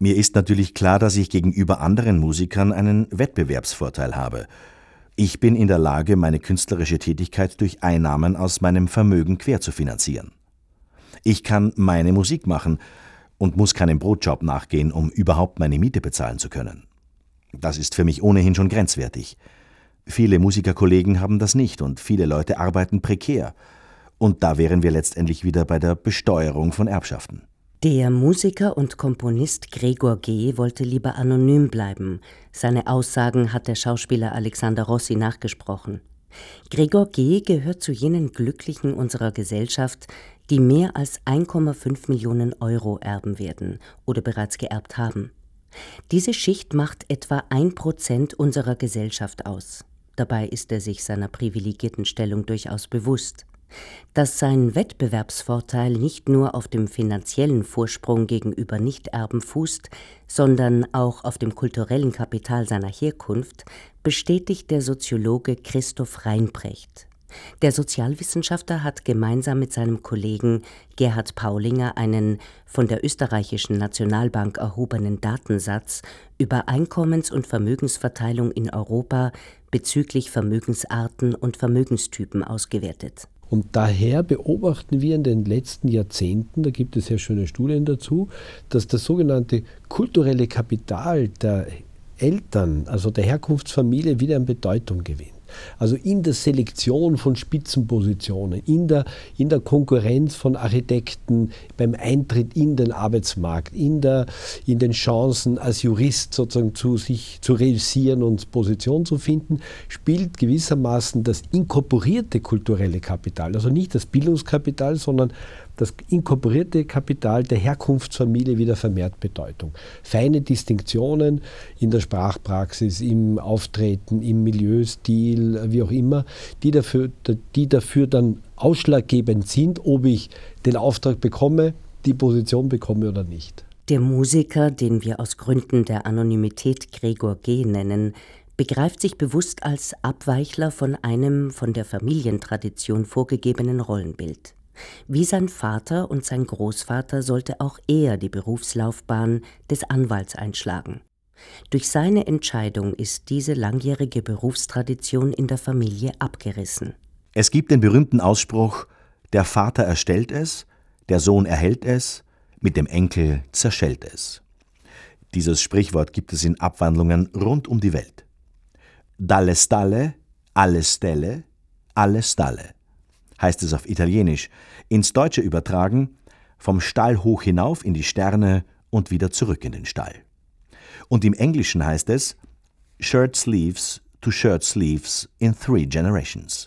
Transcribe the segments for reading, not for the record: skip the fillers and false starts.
Mir ist natürlich klar, dass ich gegenüber anderen Musikern einen Wettbewerbsvorteil habe. Ich bin in der Lage, meine künstlerische Tätigkeit durch Einnahmen aus meinem Vermögen querzufinanzieren. Ich kann meine Musik machen und muss keinem Brotjob nachgehen, um überhaupt meine Miete bezahlen zu können. Das ist für mich ohnehin schon grenzwertig. Viele Musikerkollegen haben das nicht und viele Leute arbeiten prekär. Und da wären wir letztendlich wieder bei der Besteuerung von Erbschaften. Der Musiker und Komponist Gregor G. wollte lieber anonym bleiben. Seine Aussagen hat der Schauspieler Alexander Rossi nachgesprochen. Gregor G. gehört zu jenen Glücklichen unserer Gesellschaft, die mehr als 1,5 Millionen Euro erben werden oder bereits geerbt haben. Diese Schicht macht etwa 1% unserer Gesellschaft aus. Dabei ist er sich seiner privilegierten Stellung durchaus bewusst. Dass sein Wettbewerbsvorteil nicht nur auf dem finanziellen Vorsprung gegenüber Nichterben fußt, sondern auch auf dem kulturellen Kapital seiner Herkunft, bestätigt der Soziologe Christoph Reinprecht. Der Sozialwissenschaftler hat gemeinsam mit seinem Kollegen Gerhard Paulinger einen von der österreichischen Nationalbank erhobenen Datensatz über Einkommens- und Vermögensverteilung in Europa bezüglich Vermögensarten und Vermögenstypen ausgewertet. Und daher beobachten wir in den letzten Jahrzehnten, da gibt es sehr schöne Studien dazu, dass das sogenannte kulturelle Kapital der Eltern, also der Herkunftsfamilie, wieder an Bedeutung gewinnt. Also in der Selektion von Spitzenpositionen, in der Konkurrenz von Architekten, beim Eintritt in den Arbeitsmarkt, in den Chancen als Jurist sozusagen sich zu realisieren und Position zu finden, spielt gewissermaßen das inkorporierte kulturelle Kapital, also nicht das Bildungskapital, sondern das inkorporierte Kapital der Herkunftsfamilie wieder vermehrt Bedeutung. Feine Distinktionen in der Sprachpraxis, im Auftreten, im Milieustil, wie auch immer, die dafür dann ausschlaggebend sind, ob ich den Auftrag bekomme, die Position bekomme oder nicht. Der Musiker, den wir aus Gründen der Anonymität Gregor G. nennen, begreift sich bewusst als Abweichler von einem von der Familientradition vorgegebenen Rollenbild. Wie sein Vater und sein Großvater sollte auch er die Berufslaufbahn des Anwalts einschlagen. Durch seine Entscheidung ist diese langjährige Berufstradition in der Familie abgerissen. Es gibt den berühmten Ausspruch: Der Vater erstellt es, der Sohn erhält es, mit dem Enkel zerschellt es. Dieses Sprichwort gibt es in Abwandlungen rund um die Welt. Dalle stalle, alle stelle, alle stalle, heißt es auf Italienisch, ins Deutsche übertragen: vom Stall hoch hinauf in die Sterne und wieder zurück in den Stall. Und im Englischen heißt es Shirt sleeves to shirt sleeves in 3 generations.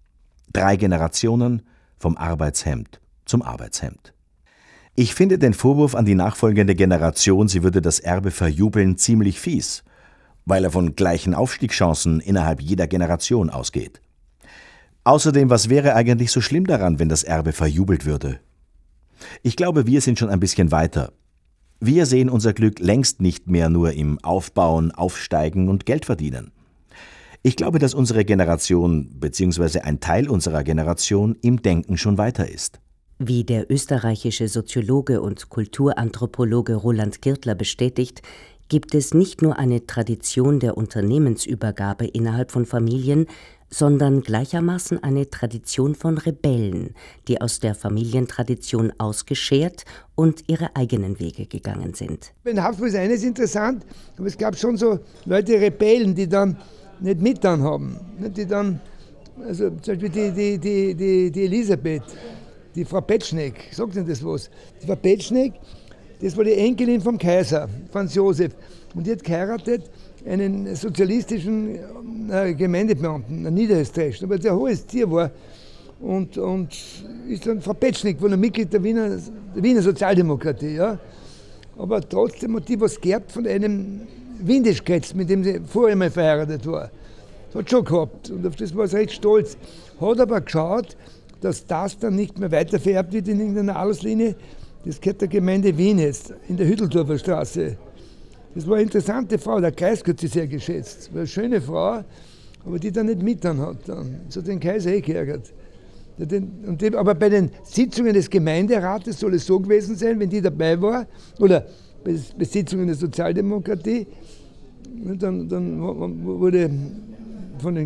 3 Generationen vom Arbeitshemd zum Arbeitshemd. Ich finde den Vorwurf an die nachfolgende Generation, sie würde das Erbe verjubeln, ziemlich fies, weil er von gleichen Aufstiegschancen innerhalb jeder Generation ausgeht. Außerdem, was wäre eigentlich so schlimm daran, wenn das Erbe verjubelt würde? Ich glaube, wir sind schon ein bisschen weiter. Wir sehen unser Glück längst nicht mehr nur im Aufbauen, Aufsteigen und Geld verdienen. Ich glaube, dass unsere Generation bzw. ein Teil unserer Generation im Denken schon weiter ist. Wie der österreichische Soziologe und Kulturanthropologe Roland Girtler bestätigt, gibt es nicht nur eine Tradition der Unternehmensübergabe innerhalb von Familien, sondern gleichermaßen eine Tradition von Rebellen, die aus der Familientradition ausgeschert und ihre eigenen Wege gegangen sind. In Haftbefehl ist eines interessant, aber es gab schon so Leute, Rebellen, die dann nicht mitgetan haben. Die dann, also zum Beispiel die Elisabeth, die Frau Petschneck, sagt Ihnen das was? Die Frau Petschneck, das war die Enkelin vom Kaiser, Franz Josef, und die hat geheiratet einen sozialistischen Gemeindebeamten, einen Niederösterreichischen, aber der hohes Tier war. Und ist dann Frau Petschneck, war ein Mitglied der Wiener Sozialdemokratie. Ja. Aber trotzdem hat die was geerbt von einem Windischkretz, mit dem sie vorher mal verheiratet war. Das hat schon gehabt und auf das war sie recht stolz. Hat aber geschaut, dass das dann nicht mehr weiter vererbt wird in irgendeiner Adelslinie. Das gehört der Gemeinde Wien jetzt, in der Hütteldorfer Straße. Das war eine interessante Frau, der Kreis hat sie sehr geschätzt. War eine schöne Frau, aber die dann nicht mitgetan hat. So den Kaiser geärgert. Aber bei den Sitzungen des Gemeinderates soll es so gewesen sein, wenn die dabei war, oder Besitzungen der Sozialdemokratie. Und dann wurde von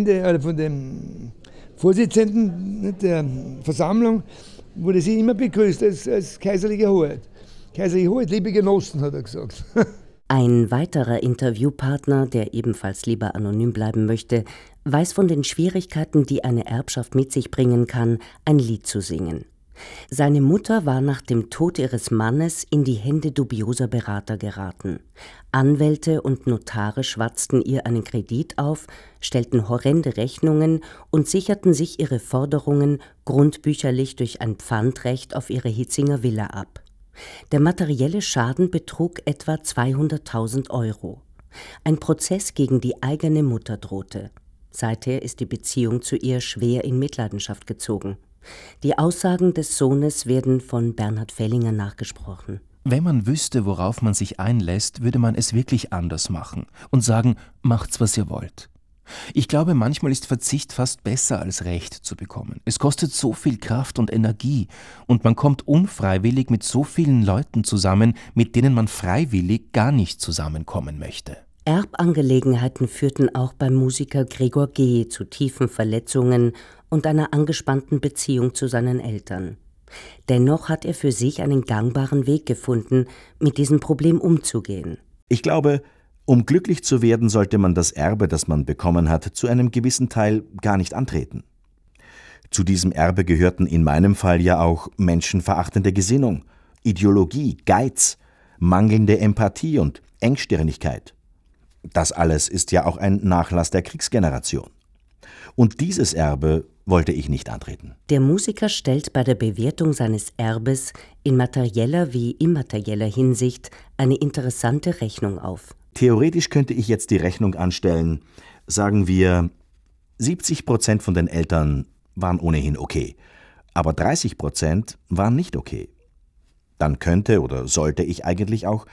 dem Vorsitzenden der Versammlung wurde sie immer begrüßt als kaiserliche Hoheit. Kaiserliche Hoheit, liebe Genossen, hat er gesagt. Ein weiterer Interviewpartner, der ebenfalls lieber anonym bleiben möchte, weiß von den Schwierigkeiten, die eine Erbschaft mit sich bringen kann, ein Lied zu singen. Seine Mutter war nach dem Tod ihres Mannes in die Hände dubioser Berater geraten. Anwälte und Notare schwatzten ihr einen Kredit auf, stellten horrende Rechnungen und sicherten sich ihre Forderungen grundbücherlich durch ein Pfandrecht auf ihre Hitzinger Villa ab. Der materielle Schaden betrug etwa 200.000 €. Ein Prozess gegen die eigene Mutter drohte. Seither ist die Beziehung zu ihr schwer in Mitleidenschaft gezogen. Die Aussagen des Sohnes werden von Bernhard Fellinger nachgesprochen. Wenn man wüsste, worauf man sich einlässt, würde man es wirklich anders machen und sagen, macht's, was ihr wollt. Ich glaube, manchmal ist Verzicht fast besser als Recht zu bekommen. Es kostet so viel Kraft und Energie und man kommt unfreiwillig mit so vielen Leuten zusammen, mit denen man freiwillig gar nicht zusammenkommen möchte. Erbangelegenheiten führten auch beim Musiker Gregor G. zu tiefen Verletzungen und einer angespannten Beziehung zu seinen Eltern. Dennoch hat er für sich einen gangbaren Weg gefunden, mit diesem Problem umzugehen. Ich glaube, um glücklich zu werden, sollte man das Erbe, das man bekommen hat, zu einem gewissen Teil gar nicht antreten. Zu diesem Erbe gehörten in meinem Fall ja auch menschenverachtende Gesinnung, Ideologie, Geiz, mangelnde Empathie und Engstirnigkeit. Das alles ist ja auch ein Nachlass der Kriegsgeneration. Und dieses Erbe wollte ich nicht antreten. Der Musiker stellt bei der Bewertung seines Erbes in materieller wie immaterieller Hinsicht eine interessante Rechnung auf. Theoretisch könnte ich jetzt die Rechnung anstellen, sagen wir, 70% von den Eltern waren ohnehin okay, aber 30% waren nicht okay. Dann könnte oder sollte ich eigentlich auch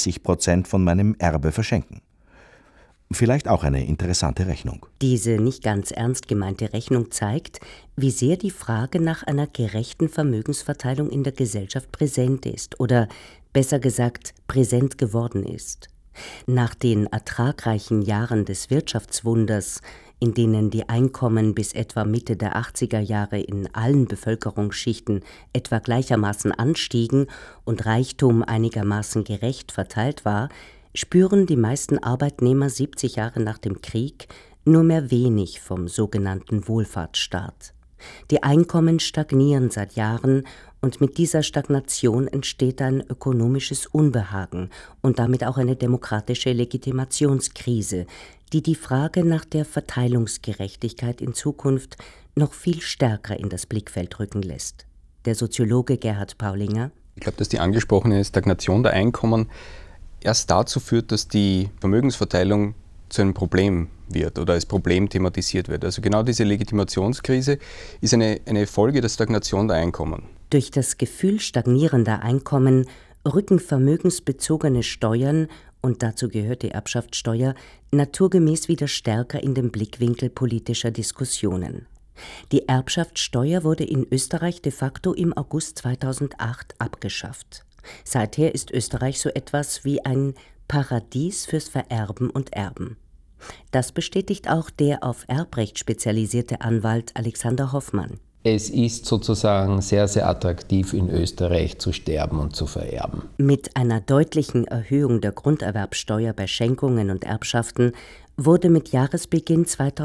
30% von meinem Erbe verschenken. Vielleicht auch eine interessante Rechnung. Diese nicht ganz ernst gemeinte Rechnung zeigt, wie sehr die Frage nach einer gerechten Vermögensverteilung in der Gesellschaft präsent ist oder besser gesagt präsent geworden ist. Nach den ertragreichen Jahren des Wirtschaftswunders, in denen die Einkommen bis etwa Mitte der 80er Jahre in allen Bevölkerungsschichten etwa gleichermaßen anstiegen und Reichtum einigermaßen gerecht verteilt war, spüren die meisten Arbeitnehmer 70 Jahre nach dem Krieg nur mehr wenig vom sogenannten Wohlfahrtsstaat. Die Einkommen stagnieren seit Jahren und mit dieser Stagnation entsteht ein ökonomisches Unbehagen und damit auch eine demokratische Legitimationskrise, die die Frage nach der Verteilungsgerechtigkeit in Zukunft noch viel stärker in das Blickfeld rücken lässt. Der Soziologe Gerhard Paulinger: Ich glaube, dass die angesprochene Stagnation der Einkommen erst dazu führt, dass die Vermögensverteilung zu einem Problem wird oder als Problem thematisiert wird. Also genau diese Legitimationskrise ist eine Folge der Stagnation der Einkommen. Durch das Gefühl stagnierender Einkommen rücken vermögensbezogene Steuern, und dazu gehört die Erbschaftssteuer, naturgemäß wieder stärker in den Blickwinkel politischer Diskussionen. Die Erbschaftssteuer wurde in Österreich de facto im August 2008 abgeschafft. Seither ist Österreich so etwas wie ein Paradies fürs Vererben und Erben. Das bestätigt auch der auf Erbrecht spezialisierte Anwalt Alexander Hoffmann. Es ist sozusagen sehr, sehr attraktiv, in Österreich zu sterben und zu vererben. Mit einer deutlichen Erhöhung der Grunderwerbsteuer bei Schenkungen und Erbschaften wurde mit Jahresbeginn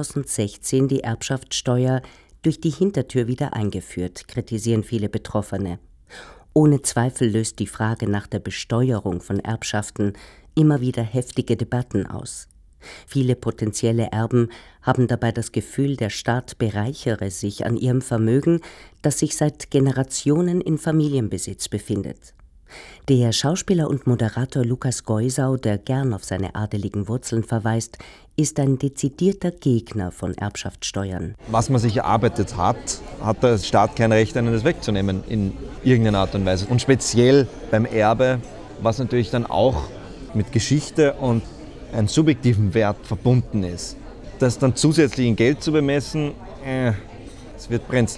2016 die Erbschaftssteuer durch die Hintertür wieder eingeführt, kritisieren viele Betroffene. Ohne Zweifel löst die Frage nach der Besteuerung von Erbschaften immer wieder heftige Debatten aus. Viele potenzielle Erben haben dabei das Gefühl, der Staat bereichere sich an ihrem Vermögen, das sich seit Generationen in Familienbesitz befindet. Der Schauspieler und Moderator Lukas Geusau, der gern auf seine adeligen Wurzeln verweist, ist ein dezidierter Gegner von Erbschaftssteuern. Was man sich erarbeitet hat, hat der Staat kein Recht, einen das wegzunehmen in irgendeiner Art und Weise. Und speziell beim Erbe, was natürlich dann auch mit Geschichte und einem subjektiven Wert verbunden ist. Das dann zusätzlich in Geld zu bemessen, es wird brenzlig.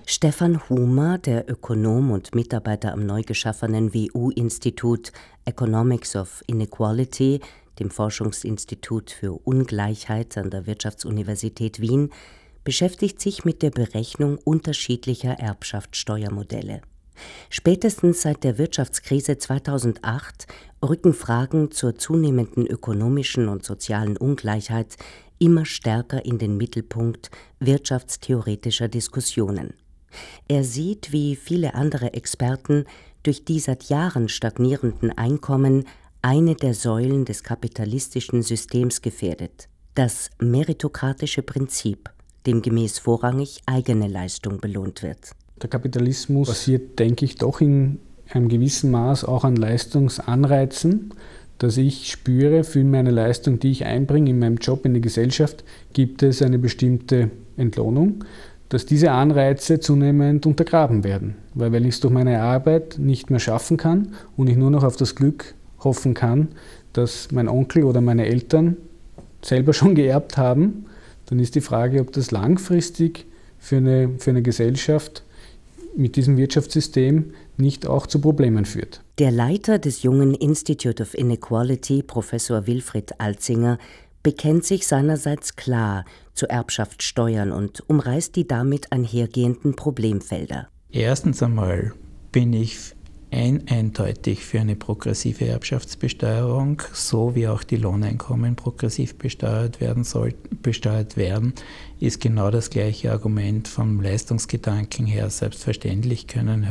Stefan Humer, der Ökonom und Mitarbeiter am neu geschaffenen WU-Institut Economics of Inequality, dem Forschungsinstitut für Ungleichheit an der Wirtschaftsuniversität Wien, beschäftigt sich mit der Berechnung unterschiedlicher Erbschaftssteuermodelle. Spätestens seit der Wirtschaftskrise 2008 rücken Fragen zur zunehmenden ökonomischen und sozialen Ungleichheit immer stärker in den Mittelpunkt wirtschaftstheoretischer Diskussionen. Er sieht, wie viele andere Experten, durch die seit Jahren stagnierenden Einkommen eine der Säulen des kapitalistischen Systems gefährdet: das meritokratische Prinzip, demgemäß vorrangig eigene Leistung belohnt wird. Der Kapitalismus basiert, denke ich, doch in einem gewissen Maß auch an Leistungsanreizen, dass ich spüre, für meine Leistung, die ich einbringe in meinem Job, in die Gesellschaft, gibt es eine bestimmte Entlohnung, dass diese Anreize zunehmend untergraben werden. Weil wenn ich es durch meine Arbeit nicht mehr schaffen kann und ich nur noch auf das Glück hoffen kann, dass mein Onkel oder meine Eltern selber schon geerbt haben, dann ist die Frage, ob das langfristig für eine Gesellschaft mit diesem Wirtschaftssystem nicht auch zu Problemen führt. Der Leiter des jungen Institute of Inequality, Professor Wilfried Alzinger, bekennt sich seinerseits klar zu Erbschaftssteuern und umreißt die damit einhergehenden Problemfelder. Erstens einmal bin ich eindeutig für eine progressive Erbschaftsbesteuerung, so wie auch die Lohneinkommen progressiv besteuert werden, ist genau das gleiche Argument vom Leistungsgedanken her. Selbstverständlich können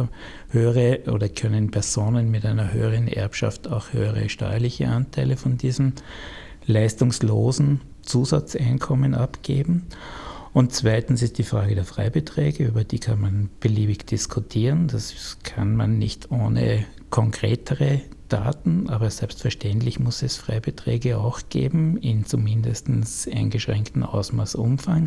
können Personen mit einer höheren Erbschaft auch höhere steuerliche Anteile von diesem leistungslosen Zusatzeinkommen abgeben. Und zweitens ist die Frage der Freibeträge, über die kann man beliebig diskutieren. Das kann man nicht ohne konkretere Daten, aber selbstverständlich muss es Freibeträge auch geben, in zumindest eingeschränktem Ausmaß, Umfang.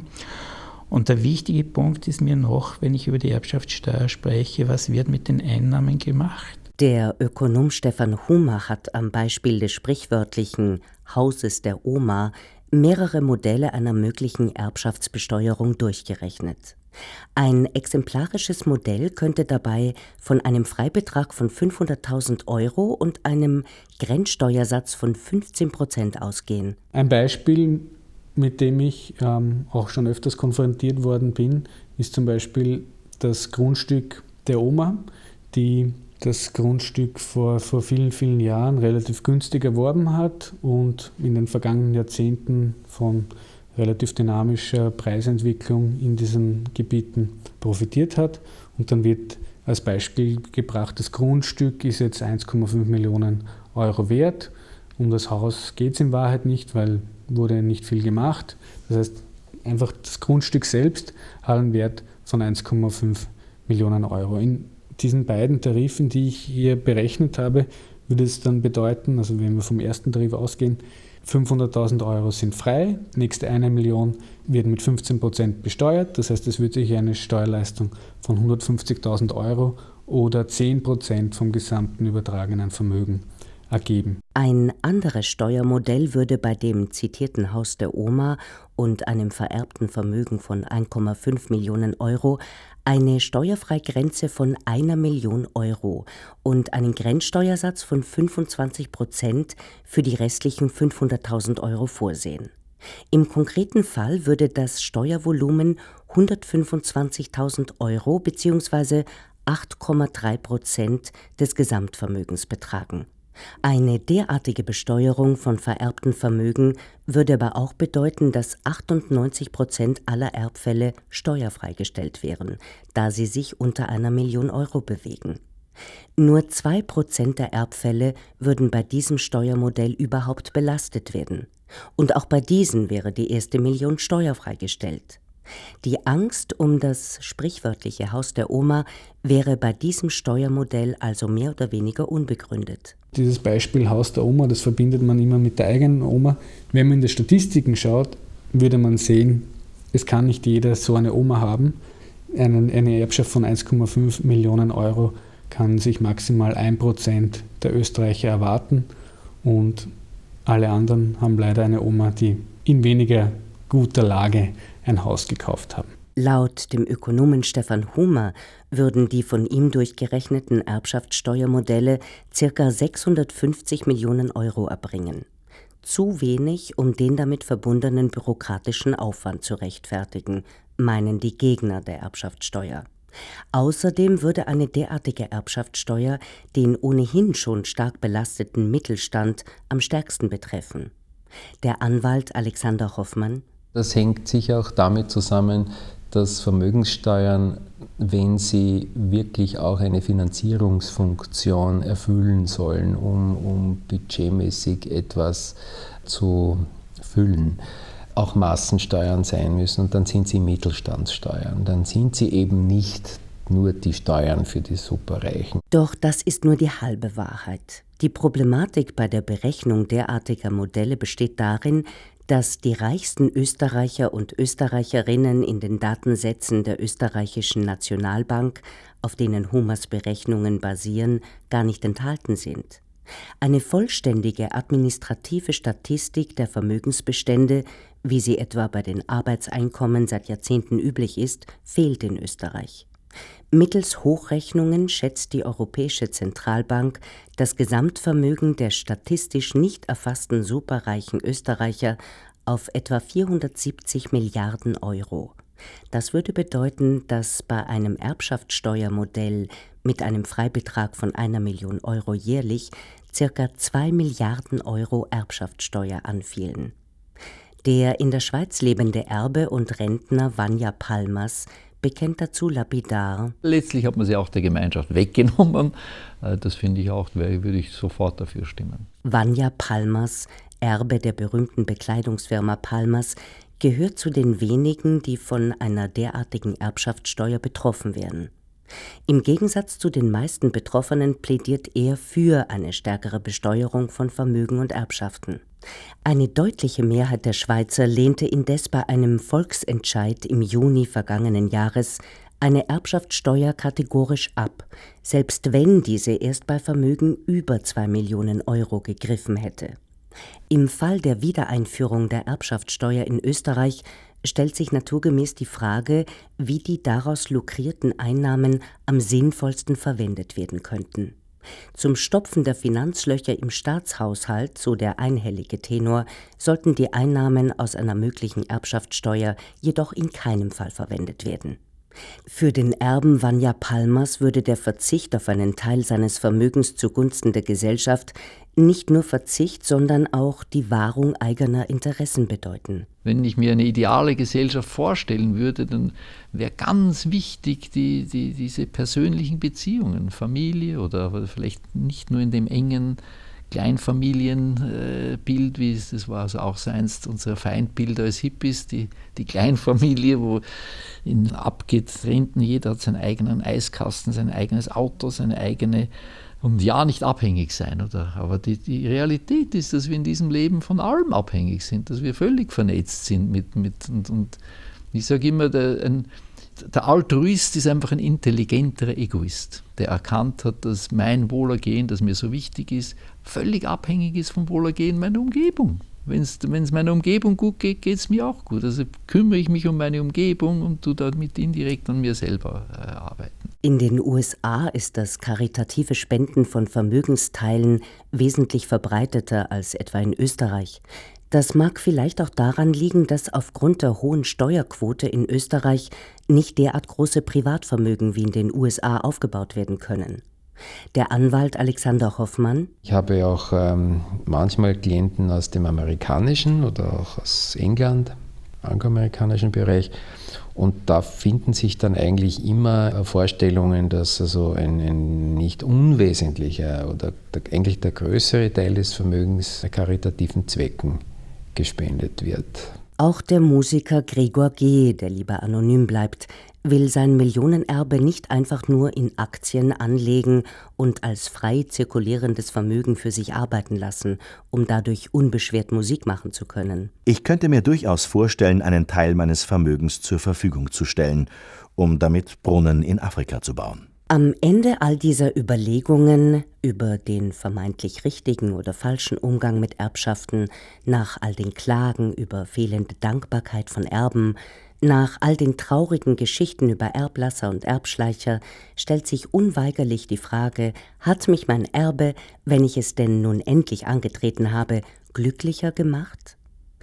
Und der wichtige Punkt ist mir noch, wenn ich über die Erbschaftssteuer spreche, was wird mit den Einnahmen gemacht? Der Ökonom Stefan Humer hat am Beispiel des sprichwörtlichen Hauses der Oma mehrere Modelle einer möglichen Erbschaftsbesteuerung durchgerechnet. Ein exemplarisches Modell könnte dabei von einem Freibetrag von 500.000 € und einem Grenzsteuersatz von 15% ausgehen. Ein Beispiel, mit dem ich auch schon öfters konfrontiert worden bin, ist zum Beispiel das Grundstück der Oma, die das Grundstück vor vielen, vielen Jahren relativ günstig erworben hat und in den vergangenen Jahrzehnten von relativ dynamischer Preisentwicklung in diesen Gebieten profitiert hat. Und dann wird als Beispiel gebracht, das Grundstück ist jetzt 1,5 Millionen € wert. Um das Haus geht es in Wahrheit nicht, weil wurde nicht viel gemacht. Das heißt, einfach das Grundstück selbst hat einen Wert von 1,5 Millionen €. In diesen beiden Tarifen, die ich hier berechnet habe, würde es dann bedeuten, also wenn wir vom ersten Tarif ausgehen, 500.000 € sind frei, nächste 1 Million wird mit 15% besteuert, das heißt, es würde sich eine Steuerleistung von 150.000 € oder 10% vom gesamten übertragenen Vermögen ergeben. Ein anderes Steuermodell würde bei dem zitierten Haus der Oma und einem vererbten Vermögen von 1,5 Millionen € eine Steuerfreigrenze von 1 Million € und einen Grenzsteuersatz von 25% für die restlichen 500.000 € vorsehen. Im konkreten Fall würde das Steuervolumen 125.000 € bzw. 8,3% des Gesamtvermögens betragen. Eine derartige Besteuerung von vererbtem Vermögen würde aber auch bedeuten, dass 98% aller Erbfälle steuerfrei gestellt wären, da sie sich unter 1 Million € bewegen. Nur 2% der Erbfälle würden bei diesem Steuermodell überhaupt belastet werden. Und auch bei diesen wäre die erste Million steuerfrei gestellt. Die Angst um das sprichwörtliche Haus der Oma wäre bei diesem Steuermodell also mehr oder weniger unbegründet. Dieses Beispiel Haus der Oma, das verbindet man immer mit der eigenen Oma. Wenn man in die Statistiken schaut, würde man sehen, es kann nicht jeder so eine Oma haben. Eine Erbschaft von 1,5 Millionen € kann sich maximal 1% der Österreicher erwarten und alle anderen haben leider eine Oma, die in weniger guter Lage ein Haus gekauft haben. Laut dem Ökonomen Stefan Humer würden die von ihm durchgerechneten Erbschaftssteuermodelle ca. 650 Millionen Euro erbringen. Zu wenig, um den damit verbundenen bürokratischen Aufwand zu rechtfertigen, meinen die Gegner der Erbschaftssteuer. Außerdem würde eine derartige Erbschaftssteuer den ohnehin schon stark belasteten Mittelstand am stärksten betreffen. Der Anwalt Alexander Hoffmann: Das hängt sicher auch damit zusammen, dass Vermögenssteuern, wenn sie wirklich auch eine Finanzierungsfunktion erfüllen sollen, um budgetmäßig etwas zu füllen, auch Massensteuern sein müssen. Und dann sind sie Mittelstandssteuern. Dann sind sie eben nicht nur die Steuern für die Superreichen. Doch das ist nur die halbe Wahrheit. Die Problematik bei der Berechnung derartiger Modelle besteht darin, dass die reichsten Österreicher und Österreicherinnen in den Datensätzen der österreichischen Nationalbank, auf denen Humers Berechnungen basieren, gar nicht enthalten sind. Eine vollständige administrative Statistik der Vermögensbestände, wie sie etwa bei den Arbeitseinkommen seit Jahrzehnten üblich ist, fehlt in Österreich. Mittels Hochrechnungen schätzt die Europäische Zentralbank das Gesamtvermögen der statistisch nicht erfassten superreichen Österreicher auf etwa 470 Milliarden Euro. Das würde bedeuten, dass bei einem Erbschaftssteuermodell mit einem Freibetrag von 1 Million Euro jährlich ca. 2 Milliarden Euro Erbschaftssteuer anfielen. Der in der Schweiz lebende Erbe und Rentner Vanja Palmas bekennt dazu lapidar: Letztlich hat man sie auch der Gemeinschaft weggenommen. Das finde ich auch, würde ich sofort dafür stimmen. Vanja Palmas, Erbe der berühmten Bekleidungsfirma Palmas, gehört zu den wenigen, die von einer derartigen Erbschaftssteuer betroffen werden. Im Gegensatz zu den meisten Betroffenen plädiert er für eine stärkere Besteuerung von Vermögen und Erbschaften. Eine deutliche Mehrheit der Schweizer lehnte indes bei einem Volksentscheid im Juni vergangenen Jahres eine Erbschaftssteuer kategorisch ab, selbst wenn diese erst bei Vermögen über 2 Millionen Euro gegriffen hätte. Im Fall der Wiedereinführung der Erbschaftssteuer in Österreich stellt sich naturgemäß die Frage, wie die daraus lukrierten Einnahmen am sinnvollsten verwendet werden könnten. Zum Stopfen der Finanzlöcher im Staatshaushalt, so der einhellige Tenor, sollten die Einnahmen aus einer möglichen Erbschaftssteuer jedoch in keinem Fall verwendet werden. Für den Erben Vanja Palmas würde der Verzicht auf einen Teil seines Vermögens zugunsten der Gesellschaft nicht nur Verzicht, sondern auch die Wahrung eigener Interessen bedeuten. Wenn ich mir eine ideale Gesellschaft vorstellen würde, dann wäre ganz wichtig diese persönlichen Beziehungen, Familie oder vielleicht nicht nur in dem engen Kleinfamilienbild, wie das war also auch einst unser Feindbild als Hippies, die Kleinfamilie, wo in abgetrennten, jeder hat seinen eigenen Eiskasten, sein eigenes Auto, seine eigene, und ja, nicht abhängig sein. Aber die Realität ist, dass wir in diesem Leben von allem abhängig sind, dass wir völlig vernetzt sind und ich sage immer, der Altruist ist einfach ein intelligenterer Egoist, der erkannt hat, dass mein Wohlergehen, das mir so wichtig ist, völlig abhängig ist vom Wohlergehen meiner Umgebung. Wenn es meiner Umgebung gut geht, geht es mir auch gut. Also kümmere ich mich um meine Umgebung und tue damit indirekt an mir selber arbeiten. In den USA ist das karitative Spenden von Vermögensteilen wesentlich verbreiteter als etwa in Österreich. Das mag vielleicht auch daran liegen, dass aufgrund der hohen Steuerquote in Österreich nicht derart große Privatvermögen wie in den USA aufgebaut werden können. Der Anwalt Alexander Hoffmann: Ich habe auch manchmal Klienten aus dem amerikanischen oder auch aus England, angloamerikanischen Bereich, und da finden sich dann eigentlich immer Vorstellungen, dass also ein nicht unwesentlicher oder eigentlich der größere Teil des Vermögens karitativen Zwecken gespendet wird. Auch der Musiker Gregor G., der lieber anonym bleibt, will sein Millionenerbe nicht einfach nur in Aktien anlegen und als frei zirkulierendes Vermögen für sich arbeiten lassen, um dadurch unbeschwert Musik machen zu können. Ich könnte mir durchaus vorstellen, einen Teil meines Vermögens zur Verfügung zu stellen, um damit Brunnen in Afrika zu bauen. Am Ende all dieser Überlegungen über den vermeintlich richtigen oder falschen Umgang mit Erbschaften, nach all den Klagen über fehlende Dankbarkeit von Erben, Nach all den traurigen Geschichten über Erblasser und Erbschleicher stellt sich unweigerlich die Frage, hat mich mein Erbe, wenn ich es denn nun endlich angetreten habe, glücklicher gemacht?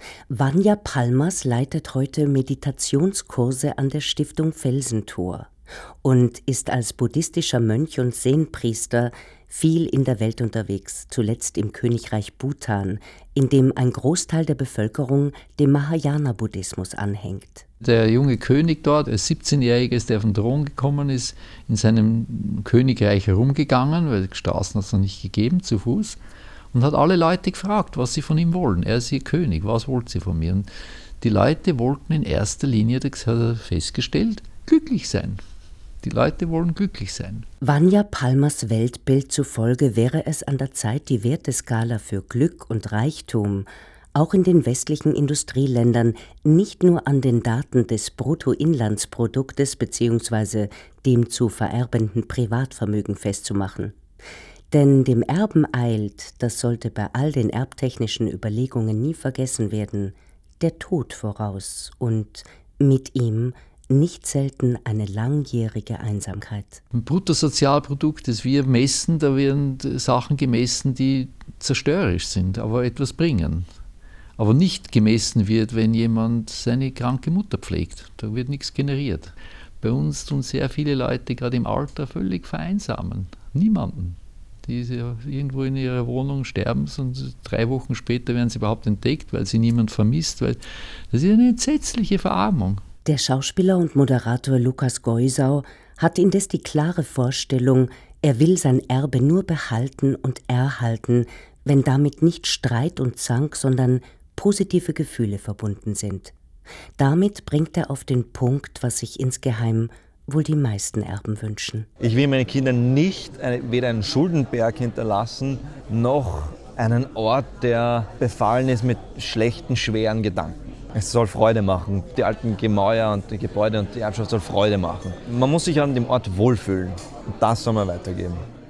Vanja Palmers leitet heute Meditationskurse an der Stiftung Felsentor und ist als buddhistischer Mönch und Zen-Priester viel in der Welt unterwegs, zuletzt im Königreich Bhutan, in dem ein Großteil der Bevölkerung dem Mahayana-Buddhismus anhängt. Der junge König dort, als 17-Jähriger ist, der auf den Thron gekommen ist, in seinem Königreich herumgegangen, weil Straßen hat es noch nicht gegeben, zu Fuß, und hat alle Leute gefragt, was sie von ihm wollen. Er ist ihr König, was wollt sie von mir? Und die Leute wollten in erster Linie, das hat er festgestellt, glücklich sein. Die Leute wollen glücklich sein. Vanja Palmers Weltbild zufolge wäre es an der Zeit, die Werteskala für Glück und Reichtum auch in den westlichen Industrieländern nicht nur an den Daten des Bruttoinlandsproduktes bzw. dem zu vererbenden Privatvermögen festzumachen. Denn dem Erben eilt, das sollte bei all den erbtechnischen Überlegungen nie vergessen werden, der Tod voraus und mit ihm nicht selten eine langjährige Einsamkeit. Im Bruttosozialprodukt, das wir messen, da werden Sachen gemessen, die zerstörerisch sind, aber etwas bringen. Aber nicht gemessen wird, wenn jemand seine kranke Mutter pflegt. Da wird nichts generiert. Bei uns tun sehr viele Leute gerade im Alter völlig vereinsamen. Niemanden. Die irgendwo in ihrer Wohnung sterben und 3 Wochen später werden sie überhaupt entdeckt, weil sie niemand vermisst. Weil das ist eine entsetzliche Verarmung. Der Schauspieler und Moderator Lukas Geusau hat indes die klare Vorstellung, er will sein Erbe nur behalten und erhalten, wenn damit nicht Streit und Zank, sondern positive Gefühle verbunden sind. Damit bringt er auf den Punkt, was sich insgeheim wohl die meisten Erben wünschen. Ich will meinen Kindern nicht weder einen Schuldenberg hinterlassen, noch einen Ort, der befallen ist mit schlechten, schweren Gedanken. Es soll Freude machen. Die alten Gemäuer und die Gebäude und die Erbschaft soll Freude machen. Man muss sich an dem Ort wohlfühlen. Und das soll man weitergeben.